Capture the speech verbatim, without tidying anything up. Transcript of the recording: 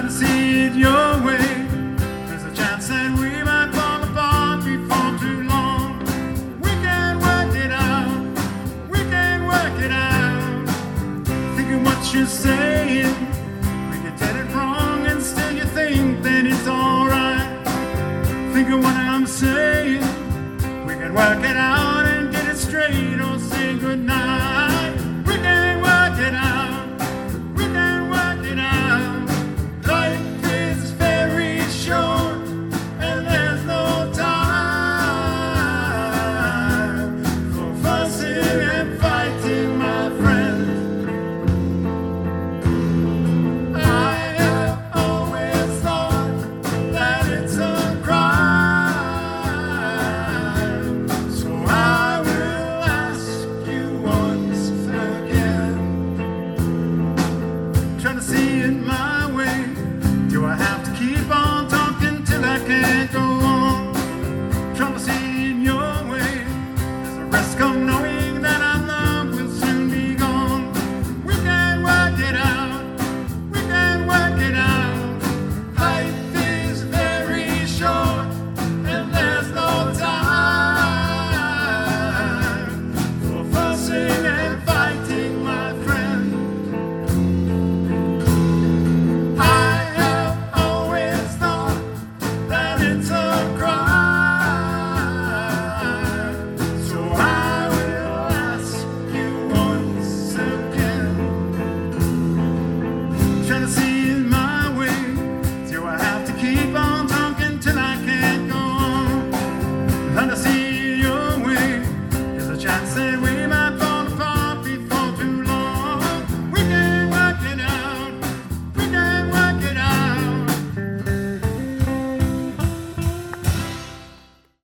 trying to see it your way. There's a chance that we might fall apart before too long. We can work it out, we can work it out. Think of what you're saying, we can get it wrong and still you think that it's alright. Think of what I'm saying, we can work it out and get it straight or say goodnight. We can work it out, we can work it out. Life is very short and there's no time for fussing and fighting, my friend. I have always thought that it's a crime, so I will ask you once again. Trying to see it my way. Do I have to keep on talking till I can't go on? Trying to see it your way. There's a risk of knowing that our love will soon be gone. We can work it out, we can work it out. Life is very short and there's no time for fussing and fighting, my friend. I have always thought that it's a crime, so I will ask you once again. Trying to see it